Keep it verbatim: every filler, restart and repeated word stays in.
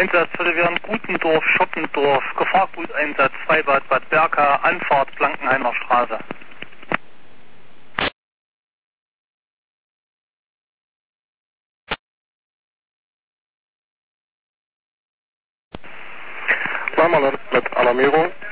Einsatzfälle wären Gutendorf, Schoppendorf, Gefahrguteinsatz, Freibad, Bad Berka, Anfahrt, Blankenheimer Straße. Zweimal mit Alarmierung.